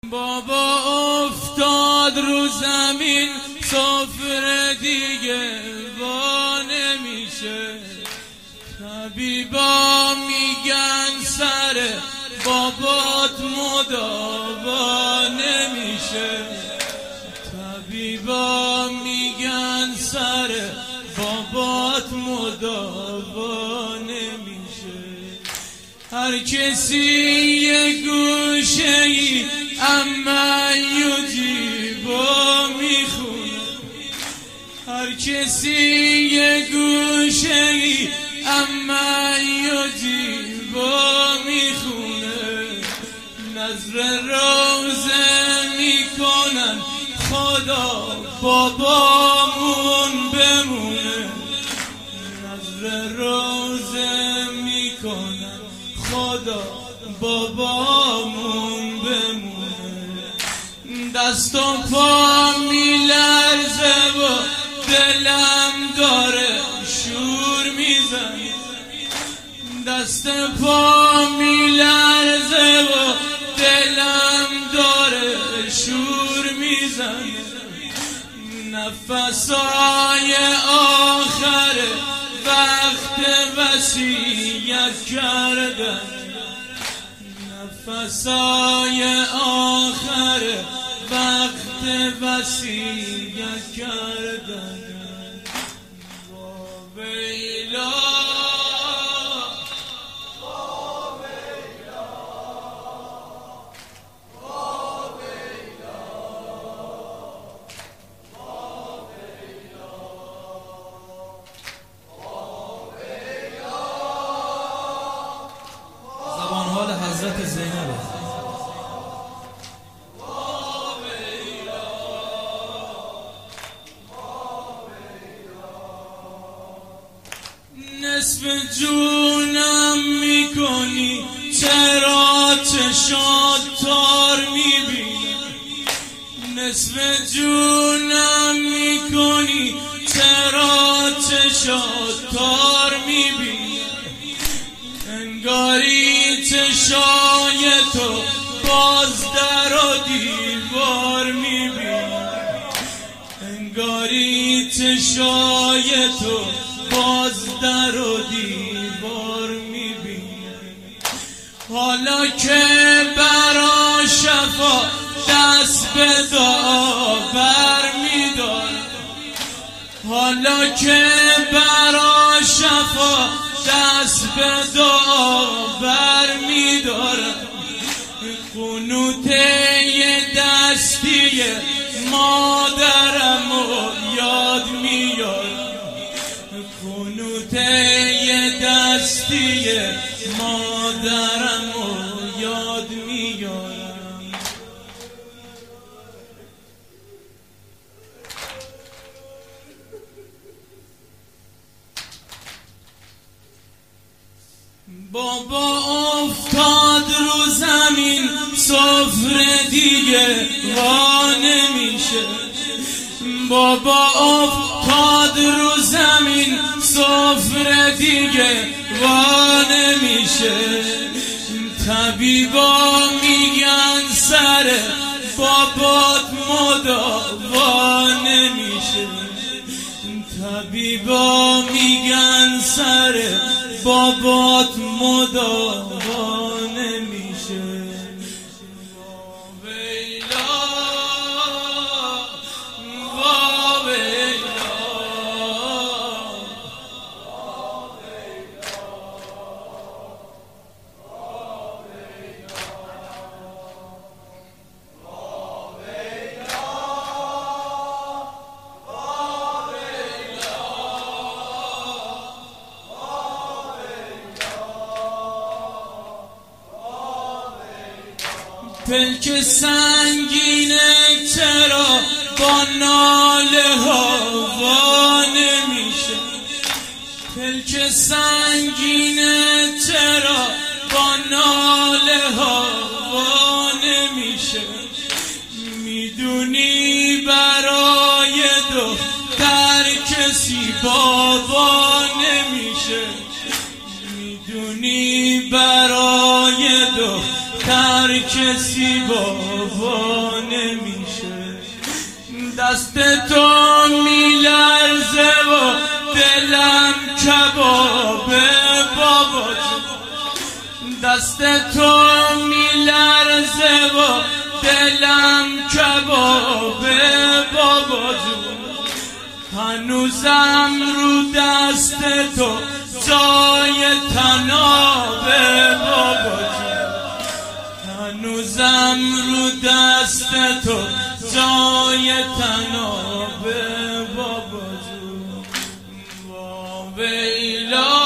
بابا افتاد رو زمین، سفره دیگه وا نمیشه. طبیبا میگن سر بابات مداوا نمیشه. طبیبا میگن سر بابات مداوا نمیشه. هر کسی یه گوشه‌ای اما یجیبا میخونه. هر کسی یه گوشه‌ای اما یجیبا میخونه. نذر روزه میکنن خدا بابامون بمونه. نذر روزه میکنن خدا بابامون بمونه. دست و پا میلرزه و دلم داره شور میزنه. دست پا میلرزه و دلم داره شور میزنه. نفسای آخر وقت وصیت کردن. نفسای آخر وقت وصیت کردن. ویلا حال حضرت زینب. نصف جونم میکنی چرا چشات تار میبینی. نصف جونم میکنی چرا چشات تار میبینی. انگاری چشای تو باز در و دیوار میبینی. انگاری چشای تو باز در و دیوار میبینی. حالا که برا شفا دست به دعا بر میدارم. حالا که برا شفا دست به دعا بر میدارم. قنوته دستی مادرم و یاد میارم. قنوته دستی مادرم و یاد میارم. بابا افتاد رو زمین، سفره دیگه وا نمیشه. بابا افتاد رو زمین، سفره دیگه وا نمیشه. طبیبا میگن سر بابات مداوا نمیشه. طبیبا میگن سر بابات مداوا نمیشه. ویلا ویلا پلک سنگینه چرا با ناله ها وا نمیشه. پلک سنگینه چرا با ناله ها وا نمیشه. میدونی برای دختر کسی بابا نمیشه. میدونی برای دختر کسی بابا زیبا نمیشه. دست تو میلرزه و دلم کبابه بابا جون. دست تو میلرزه و دلم کبابه بابا جون. هنوزم رو دست تو جای تنابه بابا جون. هنوزم رو دست تو جای تنابه بابا جون. ویلا